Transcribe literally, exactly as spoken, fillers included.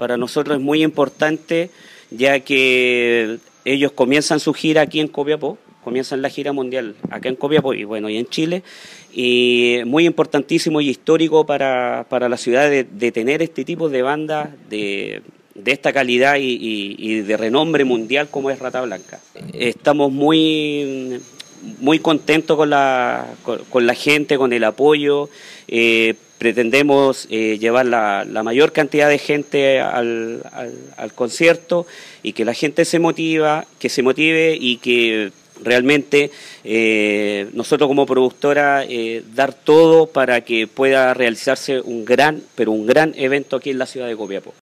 Para nosotros es muy importante, ya que ellos comienzan su gira aquí en Copiapó, comienzan la gira mundial acá en Copiapó y bueno, y en Chile, y muy importantísimo y histórico para, para la ciudad de, de tener este tipo de bandas de, de esta calidad y, y, y de renombre mundial como es Rata Blanca. Estamos muy, muy contentos con la, con, con la gente, con el apoyo. Eh, pretendemos eh, llevar la, la mayor cantidad de gente al, al, al concierto y que la gente se motiva, que se motive y que realmente eh, nosotros como productora eh, dar todo para que pueda realizarse un gran, pero un gran evento aquí en la ciudad de Copiapó.